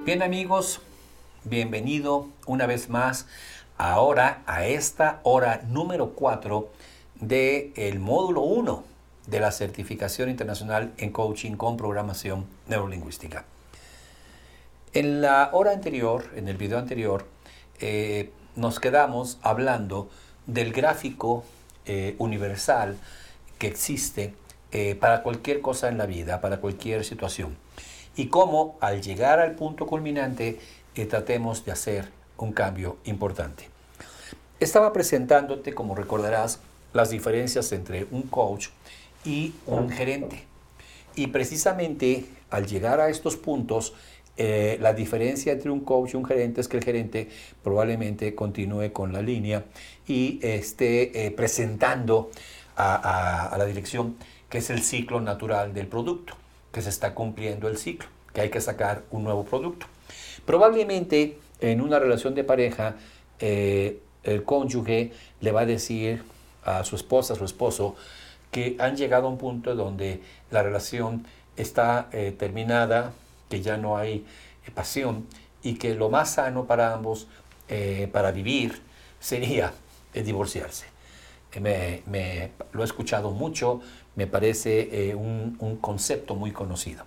Bien amigos, bienvenido una vez más ahora a esta hora número 4 del módulo 1 de la certificación internacional en coaching con programación neurolingüística. En la hora anterior, en el video anterior, nos quedamos hablando del gráfico universal que existe para cualquier cosa en la vida, para cualquier situación. Y cómo al llegar al punto culminante tratemos de hacer un cambio importante. Estaba presentándote, como recordarás, las diferencias entre un coach y un gerente. Y precisamente al llegar a estos puntos, la diferencia entre un coach y un gerente es que el gerente probablemente continúe con la línea y esté presentando a la dirección que es el ciclo natural del producto, que se está cumpliendo el ciclo, que hay que sacar un nuevo producto. Probablemente en una relación de pareja, el cónyuge le va a decir a su esposa, a su esposo, que han llegado a un punto donde la relación está terminada, que ya no hay pasión y que lo más sano para ambos, para vivir, sería divorciarse. Lo he escuchado mucho, me parece un concepto muy conocido.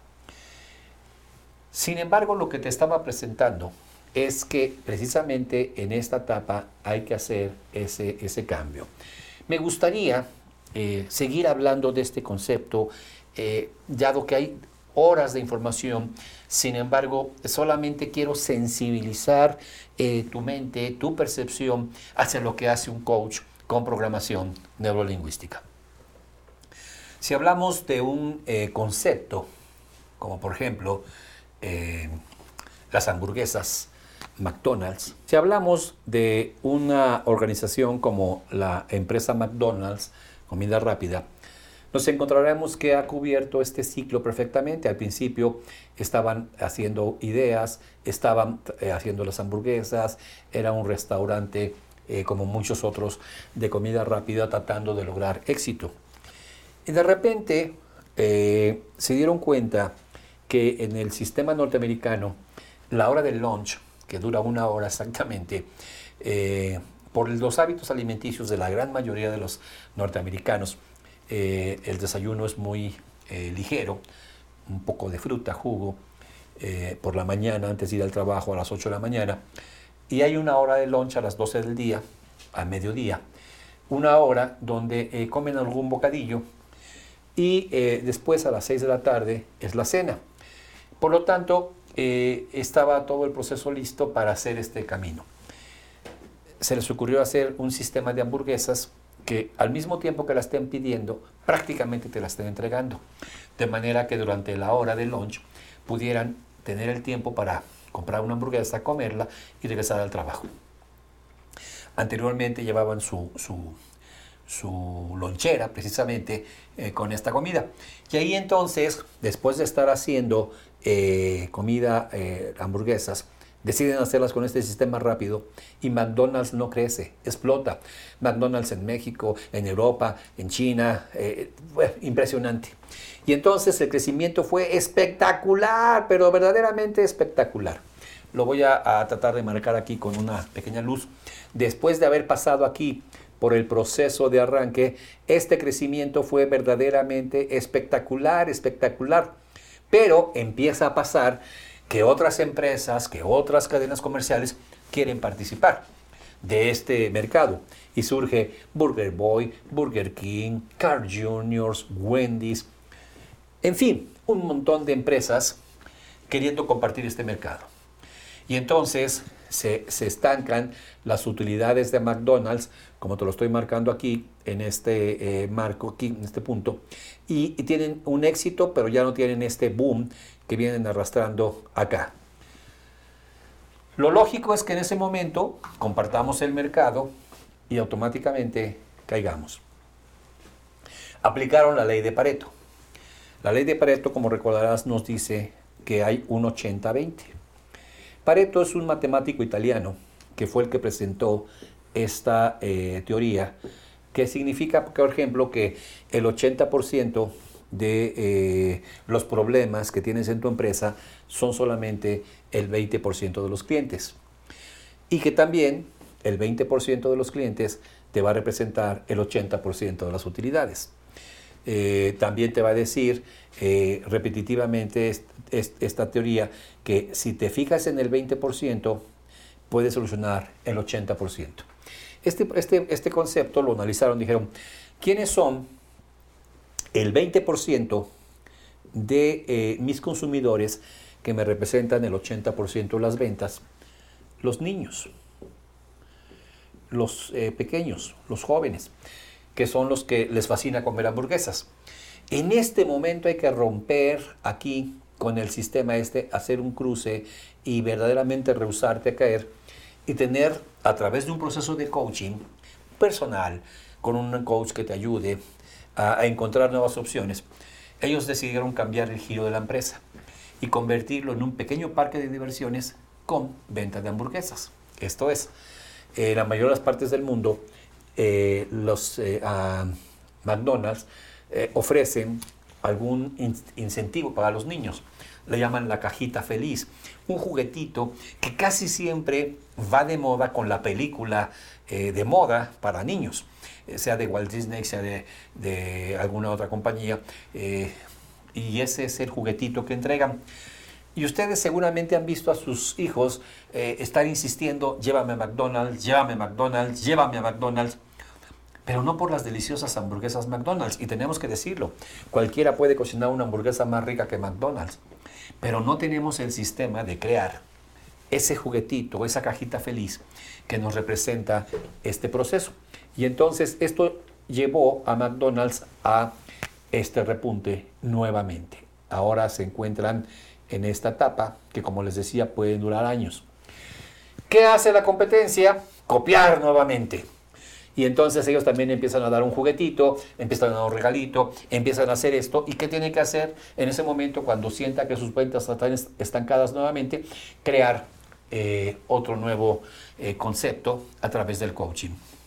Sin embargo, lo que te estaba presentando es que precisamente en esta etapa hay que hacer ese cambio. Me gustaría seguir hablando de este concepto, dado que hay horas de información. Sin embargo, solamente quiero sensibilizar tu mente, tu percepción hacia lo que hace un coach con programación neurolingüística. Si hablamos de un concepto, como por ejemplo las hamburguesas McDonald's, si hablamos de una organización como la empresa McDonald's, comida rápida, nos encontraremos que ha cubierto este ciclo perfectamente. Al principio estaban haciendo ideas, estaban haciendo las hamburguesas, era un restaurante como muchos otros de comida rápida tratando de lograr éxito. Y de repente se dieron cuenta que en el sistema norteamericano la hora del lunch, que dura 1 hora exactamente, por los hábitos alimenticios de la gran mayoría de los norteamericanos, el desayuno es muy ligero, un poco de fruta, jugo, por la mañana antes de ir al trabajo a las 8 de la mañana, y hay 1 hora de lunch a las 12 del día, a mediodía, 1 hora donde comen algún bocadillo y después a las 6 de la tarde es la cena. Por lo tanto, estaba todo el proceso listo para hacer este camino. Se les ocurrió hacer un sistema de hamburguesas que al mismo tiempo que la estén pidiendo, prácticamente te la estén entregando. De manera que durante la hora de lunch pudieran tener el tiempo para comprar una hamburguesa, comerla y regresar al trabajo. Anteriormente llevaban su lonchera precisamente con esta comida. Y ahí entonces, después de estar haciendo hamburguesas, deciden hacerlas con este sistema rápido y McDonald's no crece, explota. McDonald's en México, en Europa, en China, impresionante. Y entonces el crecimiento fue espectacular, pero verdaderamente espectacular. Lo voy a tratar de marcar aquí con una pequeña luz. Después de haber pasado aquí por el proceso de arranque, este crecimiento fue verdaderamente espectacular. Pero empieza a pasar que otras empresas, que otras cadenas comerciales quieren participar de este mercado. Y surge Burger Boy, Burger King, Carl Jr., Wendy's, en fin, un montón de empresas queriendo compartir este mercado. Y entonces se estancan las utilidades de McDonald's, como te lo estoy marcando aquí, en este marco, aquí en este punto, y tienen un éxito, pero ya no tienen este boom que vienen arrastrando acá. Lo lógico es que en ese momento compartamos el mercado y automáticamente caigamos. Aplicaron la ley de Pareto. La ley de Pareto, como recordarás, nos dice que hay un 80-20. Pareto es un matemático italiano que fue el que presentó esta teoría, que significa, por ejemplo, que el 80% de los problemas que tienes en tu empresa son solamente el 20% de los clientes. Y que también el 20% de los clientes te va a representar el 80% de las utilidades. También te va a decir repetitivamente esta teoría que si te fijas en el 20%, puedes solucionar el 80%. Este concepto lo analizaron, dijeron, ¿quiénes son el 20% de mis consumidores que me representan el 80% de las ventas? Los niños, los pequeños, los jóvenes, que son los que les fascina comer hamburguesas. En este momento hay que romper aquí con el sistema hacer un cruce y verdaderamente rehusarte a caer y tener, a través de un proceso de coaching personal, con un coach que te ayude a encontrar nuevas opciones, ellos decidieron cambiar el giro de la empresa y convertirlo en un pequeño parque de diversiones con venta de hamburguesas. Esto es, en la mayoría de las partes del mundo, los McDonald's ofrecen algún incentivo para los niños. Le llaman la cajita feliz, un juguetito que casi siempre va de moda con la película de moda para niños, sea de Walt Disney, sea de alguna otra compañía, y ese es el juguetito que entregan. Y ustedes seguramente han visto a sus hijos estar insistiendo, llévame a McDonald's, llévame a McDonald's, llévame a McDonald's, pero no por las deliciosas hamburguesas McDonald's. Y tenemos que decirlo, cualquiera puede cocinar una hamburguesa más rica que McDonald's, pero no tenemos el sistema de crear ese juguetito, esa cajita feliz que nos representa este proceso. Y entonces esto llevó a McDonald's a este repunte nuevamente. Ahora se encuentran en esta etapa que, como les decía, puede durar años. ¿Qué hace la competencia? Copiar nuevamente. Y entonces ellos también empiezan a dar un juguetito, empiezan a dar un regalito, empiezan a hacer esto. ¿Y qué tienen que hacer en ese momento cuando sienta que sus ventas están estancadas nuevamente? Crear otro nuevo concepto a través del coaching.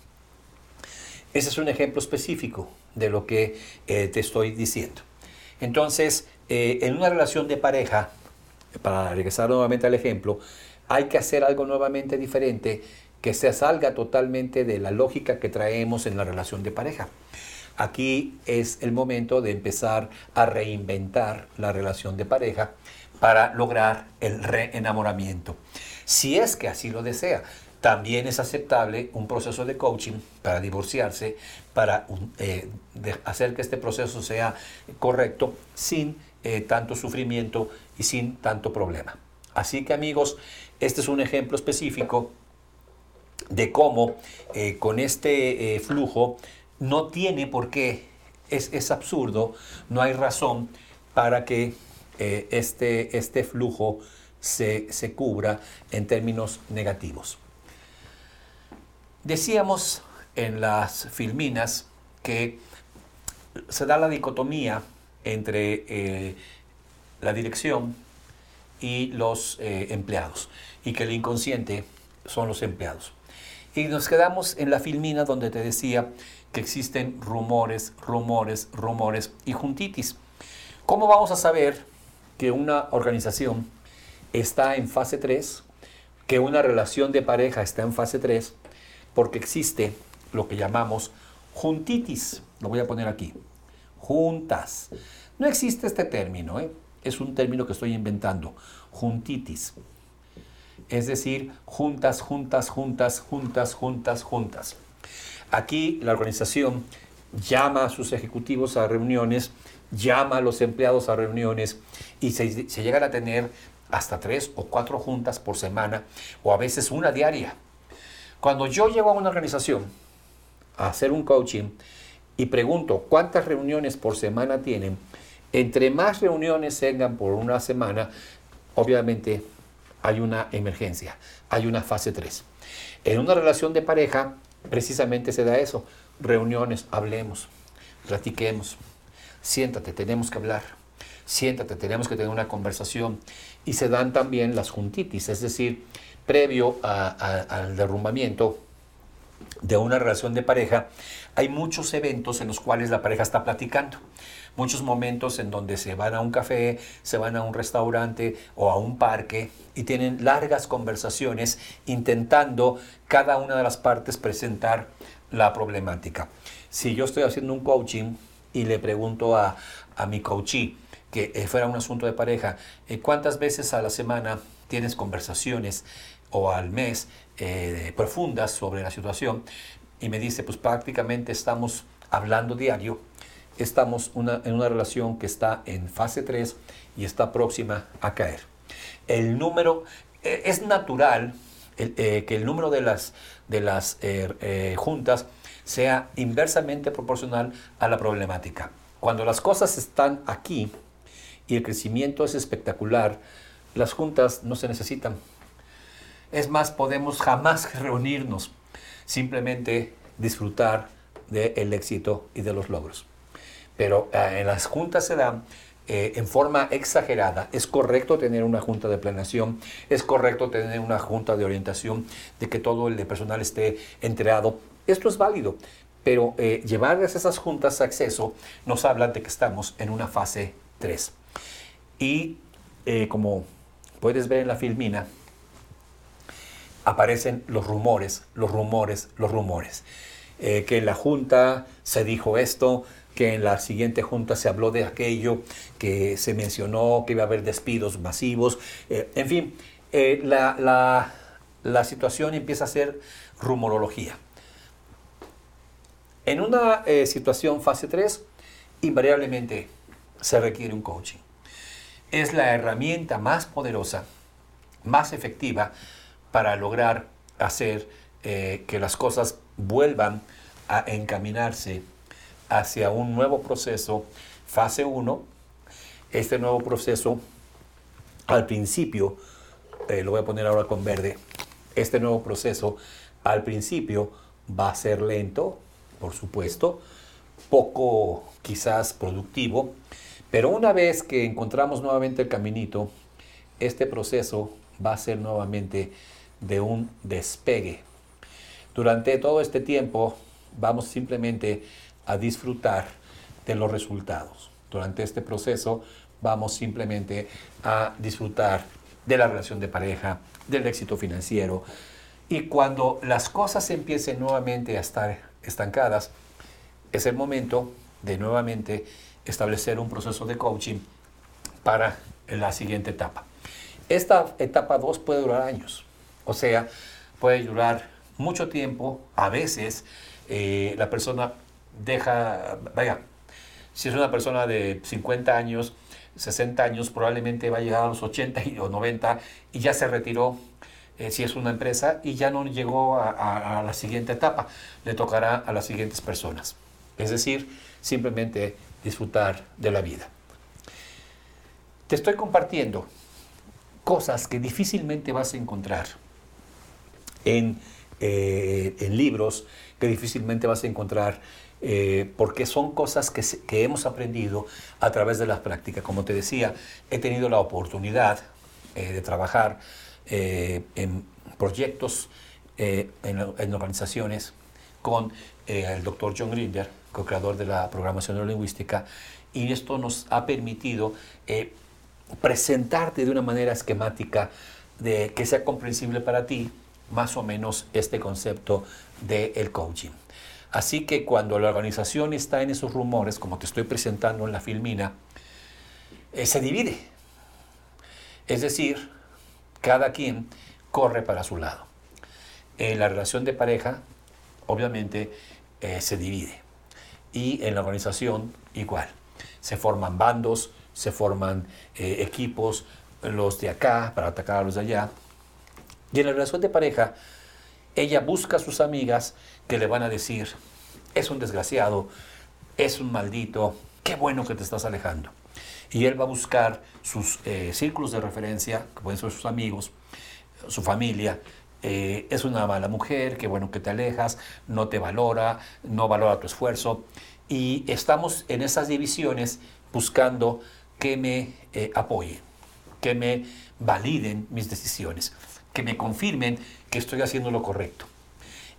Ese es un ejemplo específico de lo que te estoy diciendo. Entonces, en una relación de pareja, para regresar nuevamente al ejemplo, hay que hacer algo nuevamente diferente que se salga totalmente de la lógica que traemos en la relación de pareja. Aquí es el momento de empezar a reinventar la relación de pareja para lograr el reenamoramiento. Si es que así lo desea, también es aceptable un proceso de coaching para divorciarse, para hacer que este proceso sea correcto sin tanto sufrimiento y sin tanto problema. Así que, amigos, este es un ejemplo específico de cómo con este flujo no tiene por qué, es absurdo, no hay razón para que este flujo se cubra en términos negativos. Decíamos en las filminas que se da la dicotomía entre la dirección y los empleados, y que el inconsciente son los empleados. Y nos quedamos en la filmina donde te decía que existen rumores y juntitis. ¿Cómo vamos a saber que una organización está en fase 3, que una relación de pareja está en fase 3? Porque existe lo que llamamos juntitis. Lo voy a poner aquí. Juntas. No existe este término, es un término que estoy inventando. Juntitis. Es decir, juntas. Aquí la organización llama a sus ejecutivos a reuniones, llama a los empleados a reuniones y se llegan a tener hasta 3 o 4 juntas por semana o a veces una diaria. Cuando yo llego a una organización a hacer un coaching y pregunto cuántas reuniones por semana tienen, entre más reuniones tengan por una semana, obviamente hay una emergencia, hay una fase 3. En una relación de pareja, precisamente se da eso. Reuniones, hablemos, platiquemos. Siéntate, tenemos que hablar. Siéntate, tenemos que tener una conversación. Y se dan también las juntitis, es decir, previo al derrumbamiento, de una relación de pareja, hay muchos eventos en los cuales la pareja está platicando. Muchos momentos en donde se van a un café, se van a un restaurante o a un parque y tienen largas conversaciones intentando cada una de las partes presentar la problemática. Si yo estoy haciendo un coaching y le pregunto a mi coachee que fuera un asunto de pareja, ¿cuántas veces a la semana tienes conversaciones o al mes profundas sobre la situación? Y me dice, pues prácticamente estamos hablando diario. Estamos en una relación que está en fase 3 y está próxima a caer. El número, es natural que el número de las juntas sea inversamente proporcional a la problemática. Cuando las cosas están aquí y el crecimiento es espectacular, las juntas no se necesitan. Es más, podemos jamás reunirnos, simplemente disfrutar del éxito y de los logros. Pero en las juntas se dan en forma exagerada. Es correcto tener una junta de planeación, es correcto tener una junta de orientación, de que todo el personal esté enterado. Esto es válido, pero llevar esas juntas a exceso nos habla de que estamos en una fase 3. Y como puedes ver en la filmina, aparecen los rumores. Que en la junta se dijo esto, que en la siguiente junta se habló de aquello, que se mencionó que iba a haber despidos masivos. En fin, la situación empieza a ser rumorología. En una situación fase 3, invariablemente se requiere un coaching. Es la herramienta más poderosa, más efectiva para lograr hacer que las cosas vuelvan a encaminarse hacia un nuevo proceso, fase 1. Este nuevo proceso, al principio, lo voy a poner ahora con verde, este nuevo proceso al principio va a ser lento, por supuesto, poco quizás productivo, pero una vez que encontramos nuevamente el caminito, este proceso va a ser nuevamente de un despegue. Durante todo este tiempo vamos simplemente a disfrutar de los resultados. Durante este proceso vamos simplemente a disfrutar de la relación de pareja, del éxito financiero. Y cuando las cosas empiecen nuevamente a estar estancadas, es el momento de nuevamente establecer un proceso de coaching para la siguiente etapa. Esta etapa 2 puede durar años, o sea, puede durar mucho tiempo. A veces la persona si es una persona de 50 años, 60 años, probablemente va a llegar a los 80 o 90 y ya se retiró, si es una empresa, y ya no llegó a la siguiente etapa. Le tocará a las siguientes personas. Es decir, simplemente disfrutar de la vida. Te estoy compartiendo cosas que difícilmente vas a encontrar en libros, que difícilmente vas a encontrar porque son cosas que hemos aprendido a través de la práctica. Como te decía, he tenido la oportunidad de trabajar en proyectos, en organizaciones con el doctor John Grinder, co-creador de la programación neurolingüística, y esto nos ha permitido presentarte de una manera esquemática de que sea comprensible para ti más o menos este concepto del coaching. Así que cuando la organización está en esos rumores, como te estoy presentando en la filmina, se divide. Es decir, cada quien corre para su lado. En la relación de pareja, obviamente, se divide. Y en la organización, igual. Se forman bandos, se forman equipos, los de acá para atacar a los de allá. Y en la relación de pareja, ella busca a sus amigas que le van a decir: es un desgraciado, es un maldito, qué bueno que te estás alejando. Y él va a buscar sus círculos de referencia, que pueden ser sus amigos, su familia. Es una mala mujer, qué bueno que te alejas, no te valora, no valora tu esfuerzo. Y estamos en esas divisiones buscando que me apoyen, que me validen mis decisiones, que me confirmen que estoy haciendo lo correcto.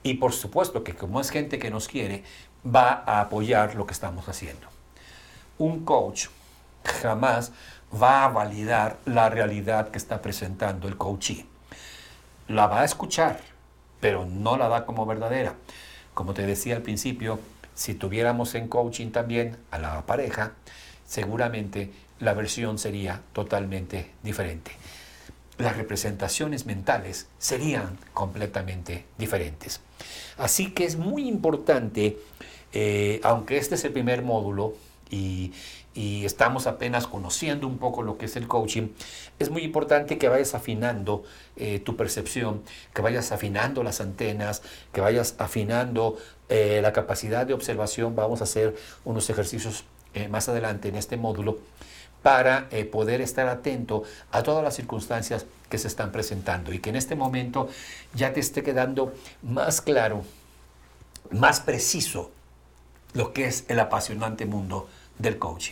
Y por supuesto que como es gente que nos quiere, va a apoyar lo que estamos haciendo. Un coach jamás va a validar la realidad que está presentando el coachee. La va a escuchar, pero no la da como verdadera. Como te decía al principio, si tuviéramos en coaching también a la pareja, seguramente la versión sería totalmente diferente. Las representaciones mentales serían completamente diferentes. Así que es muy importante, aunque este es el primer módulo y estamos apenas conociendo un poco lo que es el coaching, es muy importante que vayas afinando tu percepción, que vayas afinando las antenas, que vayas afinando la capacidad de observación. Vamos a hacer unos ejercicios más adelante en este módulo para poder estar atento a todas las circunstancias que se están presentando y que en este momento ya te esté quedando más claro, más preciso lo que es el apasionante mundo del coaching.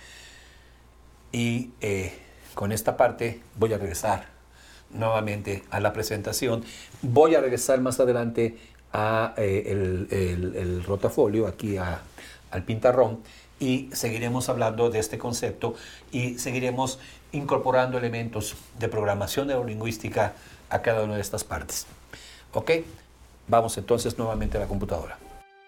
Y con esta parte voy a regresar nuevamente a la presentación. Voy a regresar más adelante a el rotafolio, aquí al pintarrón, y seguiremos hablando de este concepto y seguiremos incorporando elementos de programación neurolingüística a cada una de estas partes. ¿Ok? Vamos entonces nuevamente a la computadora.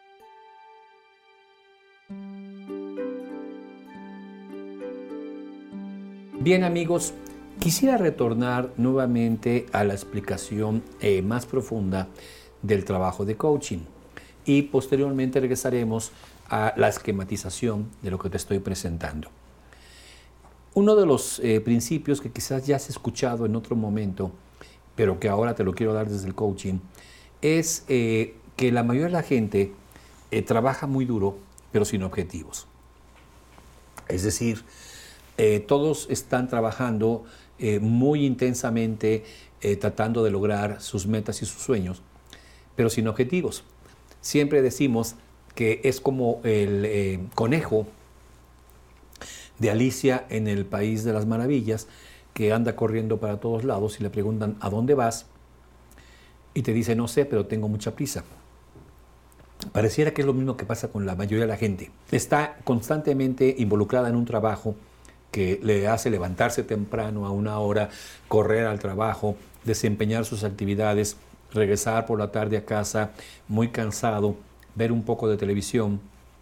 Bien, amigos, quisiera retornar nuevamente a la explicación más profunda del trabajo de coaching y posteriormente regresaremos a la esquematización de lo que te estoy presentando. Uno de los principios que quizás ya has escuchado en otro momento, pero que ahora te lo quiero dar desde el coaching, es que la mayoría de la gente trabaja muy duro, pero sin objetivos. Es decir, todos están trabajando muy intensamente tratando de lograr sus metas y sus sueños, pero sin objetivos. Siempre decimos que es como el conejo de Alicia en el País de las Maravillas, que anda corriendo para todos lados y le preguntan ¿a dónde vas? Y te dice no sé, pero tengo mucha prisa. Pareciera que es lo mismo que pasa con la mayoría de la gente. Está constantemente involucrada en un trabajo que le hace levantarse temprano a una hora, correr al trabajo, desempeñar sus actividades, regresar por la tarde a casa muy cansado, ver un poco de televisión,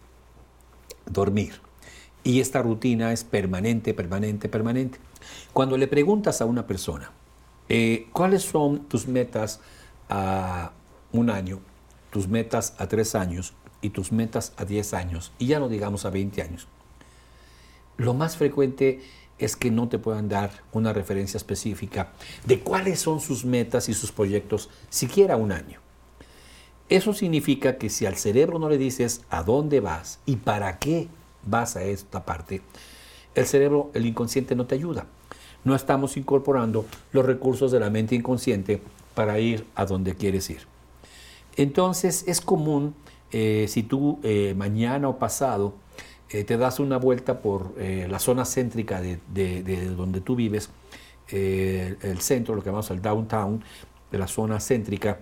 dormir. Y esta rutina es permanente, permanente, permanente. Cuando le preguntas a una persona, ¿cuáles son tus metas a un año, tus metas a 3 años y tus metas a 10 años, y ya no digamos a 20 años? Lo más frecuente es que no te puedan dar una referencia específica de cuáles son sus metas y sus proyectos, siquiera un año. Eso significa que si al cerebro no le dices a dónde vas y para qué vas a esta parte, el cerebro, el inconsciente no te ayuda. No estamos incorporando los recursos de la mente inconsciente para ir a donde quieres ir. Entonces es común, si tú mañana o pasado te das una vuelta por la zona céntrica de donde tú vives, el centro, lo que llamamos el downtown, de la zona céntrica,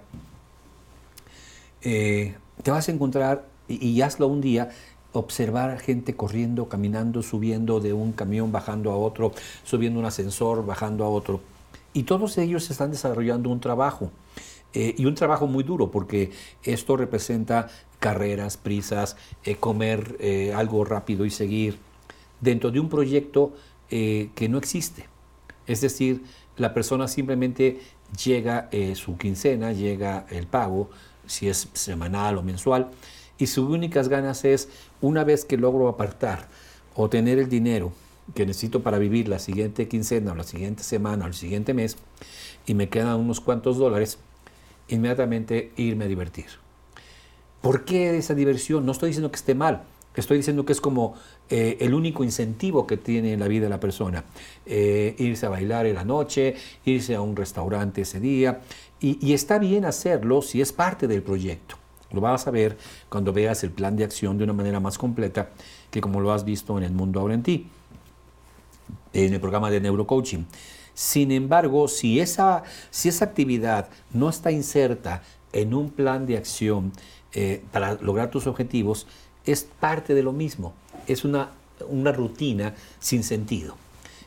te vas a encontrar, y hazlo un día, observar gente corriendo, caminando, subiendo de un camión, bajando a otro, subiendo un ascensor, bajando a otro. Y todos ellos están desarrollando un trabajo, y un trabajo muy duro, porque esto representa carreras, prisas, comer algo rápido y seguir dentro de un proyecto que no existe. Es decir, la persona simplemente llega su quincena, llega el pago, si es semanal o mensual, y sus únicas ganas es, una vez que logro apartar o tener el dinero que necesito para vivir la siguiente quincena o la siguiente semana o el siguiente mes, y me quedan unos cuantos dólares, inmediatamente irme a divertir. ¿Por qué esa diversión? No estoy diciendo que esté mal, estoy diciendo que es como el único incentivo que tiene en la vida la persona. Irse a bailar en la noche, irse a un restaurante ese día, y está bien hacerlo si es parte del proyecto. Lo vas a ver cuando veas el plan de acción de una manera más completa que como lo has visto en El Mundo Ahora en Ti, en el programa de neurocoaching. Sin embargo, si esa actividad no está inserta en un plan de acción para lograr tus objetivos es parte de lo mismo. Es una rutina sin sentido.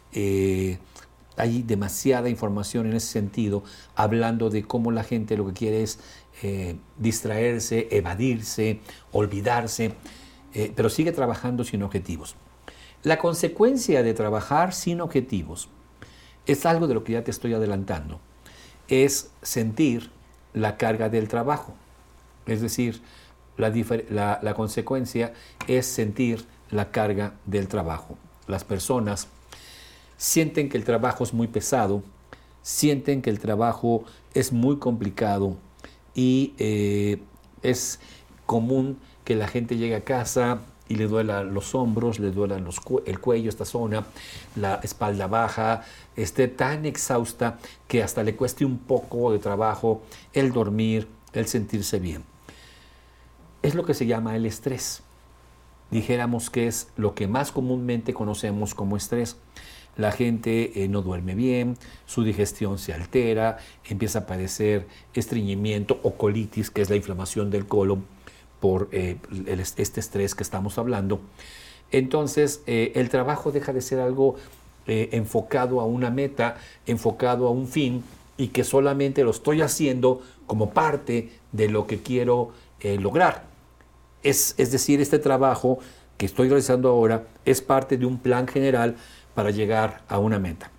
Hay demasiada información en ese sentido, hablando de cómo la gente lo que quiere es distraerse, evadirse, olvidarse, pero sigue trabajando sin objetivos. La consecuencia de trabajar sin objetivos es algo de lo que ya te estoy adelantando, es sentir la carga del trabajo. Es decir, la consecuencia es sentir la carga del trabajo. Las personas sienten que el trabajo es muy pesado, sienten que el trabajo es muy complicado y es común que la gente llegue a casa y le duelan los hombros, le duelan el cuello, esta zona, la espalda baja, esté tan exhausta que hasta le cueste un poco de trabajo el dormir, el sentirse bien. Es lo que se llama el estrés. Dijéramos que es lo que más comúnmente conocemos como estrés. La gente no duerme bien, su digestión se altera, empieza a padecer estreñimiento o colitis, que es la inflamación del colon por este estrés que estamos hablando. Entonces, el trabajo deja de ser algo enfocado a una meta, enfocado a un fin, y que solamente lo estoy haciendo como parte de lo que quiero lograr. Es decir, este trabajo que estoy realizando ahora es parte de un plan general para llegar a una meta.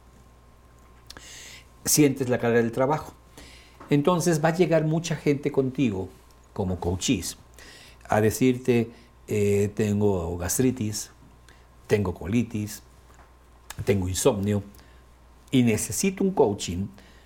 Sientes la carga del trabajo. Entonces va a llegar mucha gente contigo, como coaches, a decirte, tengo gastritis, tengo colitis, tengo insomnio y necesito un coaching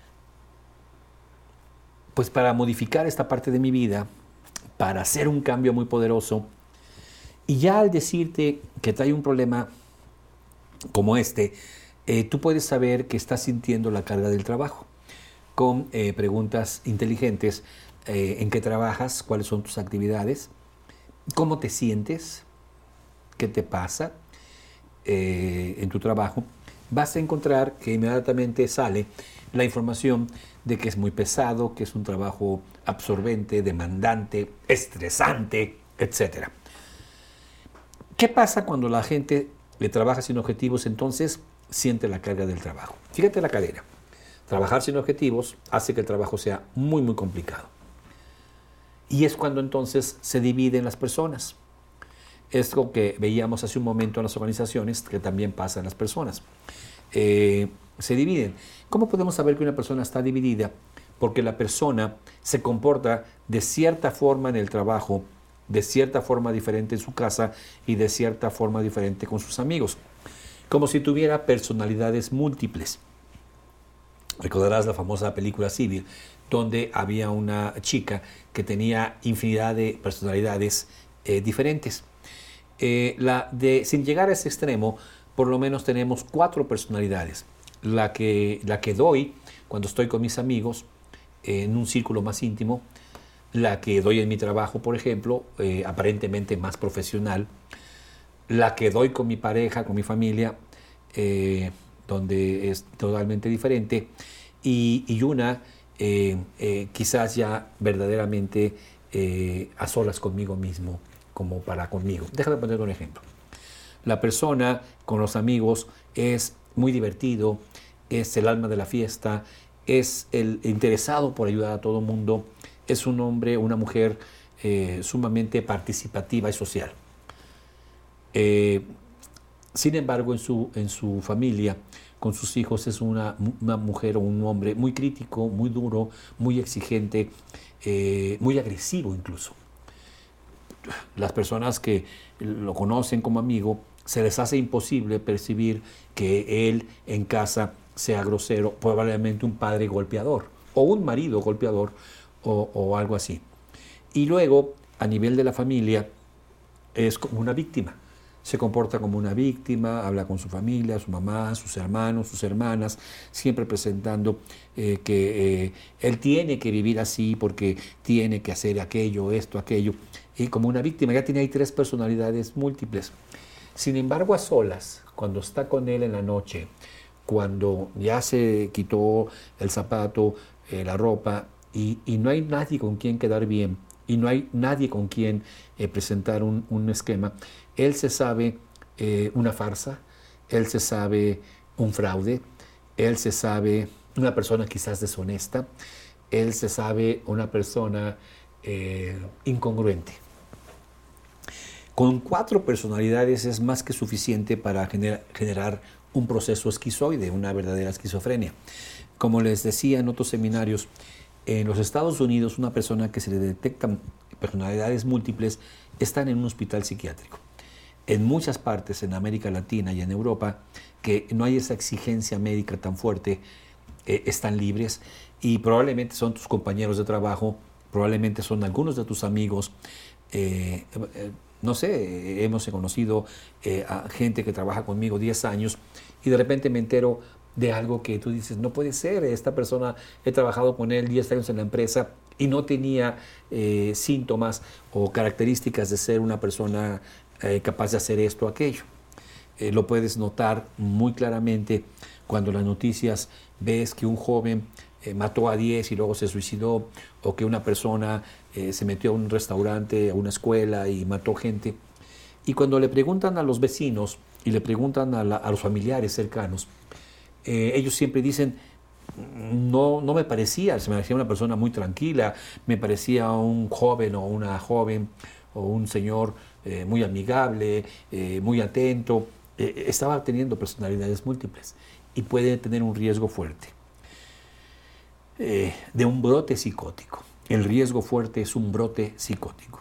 pues para modificar esta parte de mi vida, para hacer un cambio muy poderoso. Y ya al decirte que trae un problema como este, tú puedes saber que estás sintiendo la carga del trabajo con preguntas inteligentes. ¿En qué trabajas? ¿Cuáles son tus actividades? ¿Cómo te sientes? ¿Qué te pasa en tu trabajo? Vas a encontrar que inmediatamente sale la información de que es muy pesado, que es un trabajo absorbente, demandante, estresante, etc. ¿Qué pasa cuando la gente le trabaja sin objetivos? Entonces siente la carga del trabajo. Fíjate la cadena. Trabajar sin objetivos hace que el trabajo sea muy, muy complicado. Y es cuando entonces se dividen las personas. Es lo que veíamos hace un momento en las organizaciones, que también pasa en las personas. Se dividen. ¿Cómo podemos saber que una persona está dividida? Porque la persona se comporta de cierta forma en el trabajo, de cierta forma diferente en su casa y de cierta forma diferente con sus amigos. Como si tuviera personalidades múltiples. Recordarás la famosa película Civil, donde había una chica que tenía infinidad de personalidades diferentes. Sin llegar a ese extremo, por lo menos tenemos 4 personalidades. La que doy cuando estoy con mis amigos, en un círculo más íntimo, la que doy en mi trabajo, por ejemplo, aparentemente más profesional, la que doy con mi pareja, con mi familia, donde es totalmente diferente, y una quizás ya verdaderamente a solas conmigo mismo, como para conmigo. Déjame poner un ejemplo. La persona con los amigos es muy divertido, es el alma de la fiesta, es el interesado por ayudar a todo el mundo, es un hombre, una mujer sumamente participativa y social. Sin embargo, en su familia, con sus hijos, es una mujer o un hombre muy crítico, muy duro, muy exigente, muy agresivo incluso. Las personas que lo conocen como amigo, se les hace imposible percibir que él en casa sea grosero, probablemente un padre golpeador, o un marido golpeador, o algo así. Y luego, a nivel de la familia, es como una víctima. Se comporta como una víctima, habla con su familia, su mamá, sus hermanos, sus hermanas, siempre presentando que él tiene que vivir así porque tiene que hacer aquello, esto, aquello. Y como una víctima, ya tiene ahí 3 personalidades múltiples. Sin embargo, a solas, cuando está con él en la noche, cuando ya se quitó el zapato, la ropa, y no hay nadie con quien quedar bien y no hay nadie con quien presentar un esquema, él se sabe una farsa, él se sabe un fraude, él se sabe una persona quizás deshonesta, él se sabe una persona incongruente. Con 4 personalidades es más que suficiente para generar un proceso esquizoide, una verdadera esquizofrenia. Como les decía en otros seminarios, en los Estados Unidos una persona que se le detectan personalidades múltiples está en un hospital psiquiátrico. En muchas partes, en América Latina y en Europa, que no hay esa exigencia médica tan fuerte, están libres y probablemente son tus compañeros de trabajo, probablemente son algunos de tus amigos. No sé, hemos conocido a gente que trabaja conmigo 10 años y de repente me entero de algo que tú dices, no puede ser, esta persona, he trabajado con él 10 años en la empresa y no tenía síntomas o características de ser una persona capaz de hacer esto o aquello. Lo puedes notar muy claramente cuando en las noticias ves que un joven mató a 10 y luego se suicidó, o que una persona se metió a un restaurante, a una escuela y mató gente. Y cuando le preguntan a los vecinos y le preguntan a los familiares cercanos, ellos siempre dicen, no me parecía, se me parecía una persona muy tranquila, me parecía un joven o una joven o un señor muy amigable, muy atento. Estaba teniendo personalidades múltiples y puede tener un riesgo fuerte de un brote psicótico. El riesgo fuerte es un brote psicótico.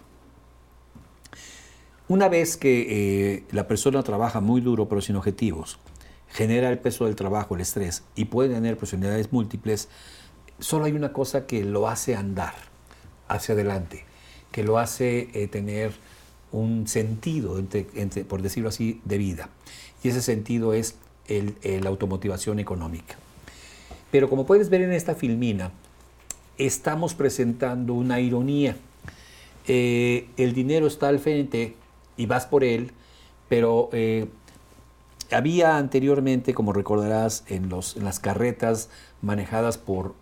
Una vez que la persona trabaja muy duro pero sin objetivos, genera el peso del trabajo, el estrés, y puede tener personalidades múltiples, solo hay una cosa que lo hace andar hacia adelante, que lo hace tener un sentido, por decirlo así, de vida. Y ese sentido es la automotivación económica. Pero como puedes ver en esta filmina, estamos presentando una ironía. El dinero está al frente y vas por él, pero había anteriormente, como recordarás, en las carretas manejadas por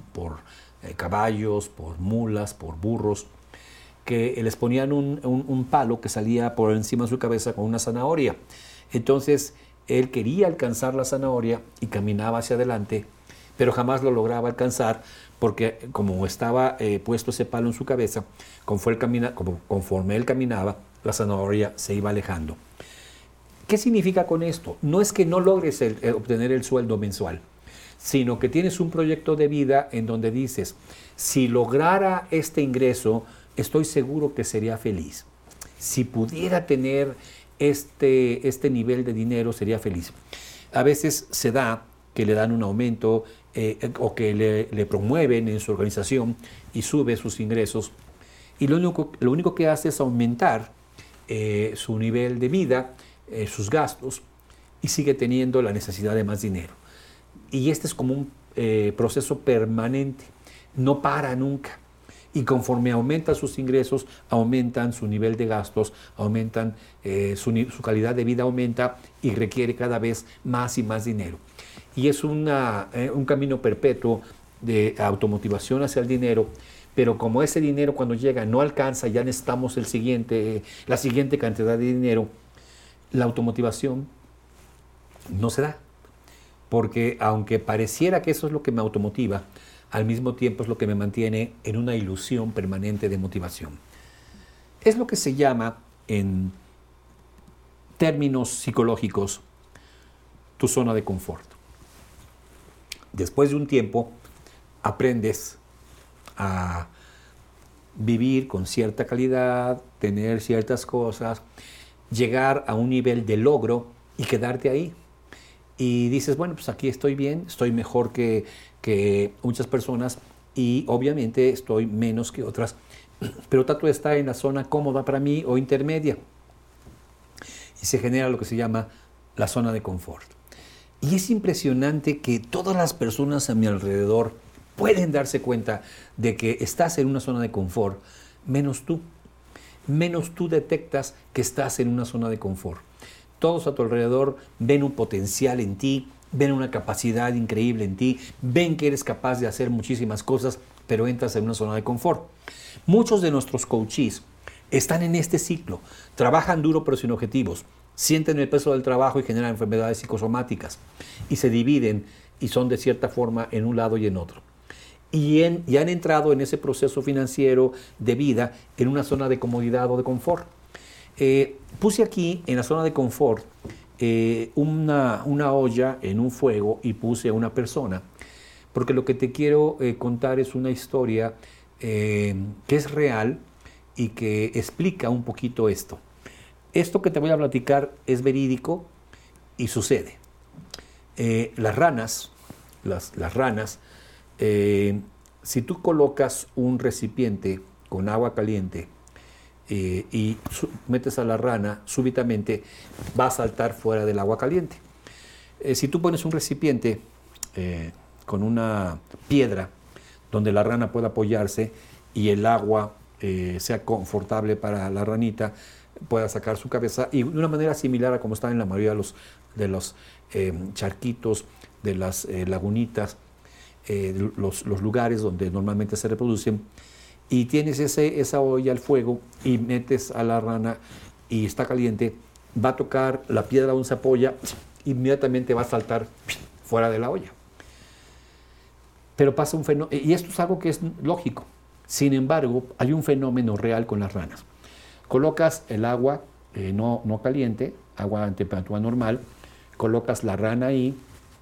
caballos, por mulas, por burros, que les ponían un palo que salía por encima de su cabeza con una zanahoria. Entonces él quería alcanzar la zanahoria y caminaba hacia adelante, pero jamás lo lograba alcanzar porque como estaba puesto ese palo en su cabeza, conforme él caminaba, la zanahoria se iba alejando. ¿Qué significa con esto? No es que no logres obtener el sueldo mensual, sino que tienes un proyecto de vida en donde dices, si lograra este ingreso, estoy seguro que sería feliz. Si pudiera tener este nivel de dinero, sería feliz. A veces se da que le dan un aumento o que le promueven en su organización y sube sus ingresos. Y lo único que hace es aumentar su nivel de vida, sus gastos, y sigue teniendo la necesidad de más dinero. Y este es como un proceso permanente, no para nunca. Y conforme aumentan sus ingresos, aumentan su nivel de gastos, aumentan su calidad de vida aumenta y requiere cada vez más y más dinero. Y es un camino perpetuo de automotivación hacia el dinero, pero como ese dinero cuando llega no alcanza, ya necesitamos la siguiente cantidad de dinero, la automotivación no se da. Porque aunque pareciera que eso es lo que me automotiva, al mismo tiempo es lo que me mantiene en una ilusión permanente de motivación. Es lo que se llama, en términos psicológicos, tu zona de confort. Después de un tiempo, aprendes a vivir con cierta calidad, tener ciertas cosas, llegar a un nivel de logro y quedarte ahí. Y dices, bueno, pues aquí estoy bien, estoy mejor que muchas personas y obviamente estoy menos que otras, pero trato de estar en la zona cómoda para mí o intermedia. Y se genera lo que se llama la zona de confort. Y es impresionante que todas las personas a mi alrededor pueden darse cuenta de que estás en una zona de confort, menos tú. Menos tú detectas que estás en una zona de confort. Todos a tu alrededor ven un potencial en ti, ven una capacidad increíble en ti, ven que eres capaz de hacer muchísimas cosas, pero entras en una zona de confort. Muchos de nuestros coaches están en este ciclo, trabajan duro pero sin objetivos, sienten el peso del trabajo y generan enfermedades psicosomáticas y se dividen y son de cierta forma en un lado y en otro. Y han entrado en ese proceso financiero de vida en una zona de comodidad o de confort. Puse aquí en la zona de confort una olla en un fuego y puse a una persona, porque lo que te quiero contar es una historia que es real y que explica un poquito esto. Esto que te voy a platicar es verídico y sucede. Las ranas, si tú colocas un recipiente con agua caliente y metes a la rana, súbitamente va a saltar fuera del agua caliente. Si tú pones un recipiente con una piedra donde la rana pueda apoyarse y el agua sea confortable para la ranita, pueda sacar su cabeza y de una manera similar a como están en la mayoría de los charquitos, de las lagunitas, los lugares donde normalmente se reproducen, y tienes esa olla al fuego y metes a la rana y está caliente, va a tocar la piedra donde se apoya, inmediatamente va a saltar fuera de la olla. Pero pasa un fenómeno, y esto es algo que es lógico. Sin embargo, hay un fenómeno real con las ranas. Colocas el agua no caliente, agua a temperatura normal, colocas la rana ahí,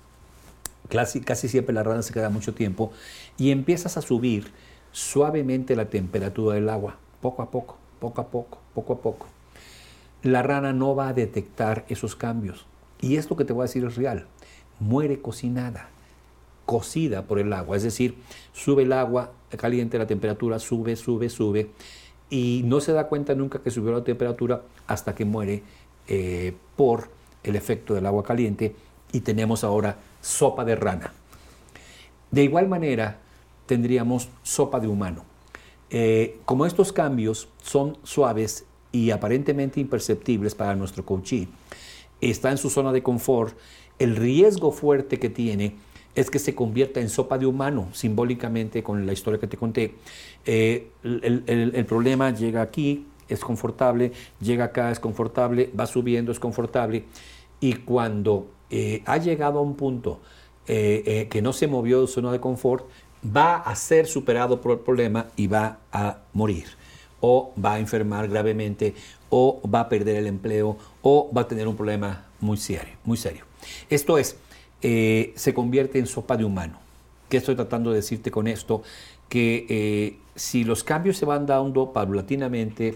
casi siempre la rana se queda mucho tiempo, y empiezas a subir suavemente la temperatura del agua, poco a poco, poco a poco, poco a poco. La rana no va a detectar esos cambios. Y esto que te voy a decir es real. Muere cocinada, cocida por el agua. Es decir, sube el agua caliente, la temperatura sube, y no se da cuenta nunca que subió la temperatura hasta que muere por el efecto del agua caliente, y tenemos ahora sopa de rana. De igual manera, tendríamos sopa de humano. Como estos cambios son suaves y aparentemente imperceptibles para nuestro coachee, está en su zona de confort, el riesgo fuerte que tiene es que se convierta en sopa de humano, simbólicamente con la historia que te conté. El problema llega aquí, es confortable, llega acá, es confortable, va subiendo, es confortable, y cuando ha llegado a un punto que no se movió de su zona de confort, va a ser superado por el problema y va a morir, o va a enfermar gravemente, o va a perder el empleo, o va a tener un problema muy serio, muy serio. Esto es, se convierte en sopa de humano. ¿Qué estoy tratando de decirte con esto? Que si los cambios se van dando paulatinamente,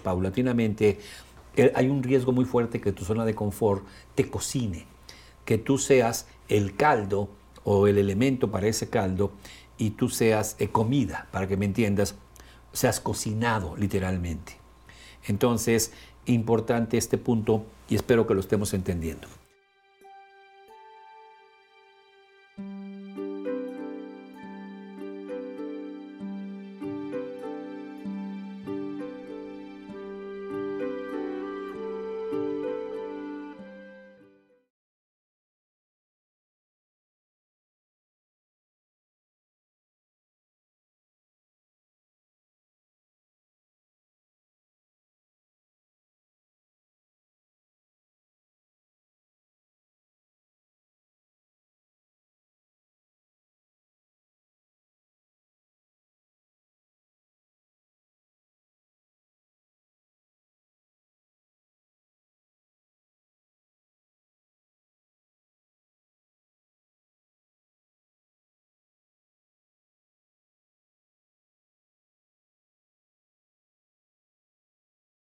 hay un riesgo muy fuerte que tu zona de confort te cocine, que tú seas el caldo o el elemento para ese caldo, y tú seas comida, para que me entiendas, seas cocinado literalmente. Entonces, importante este punto, y espero que lo estemos entendiendo.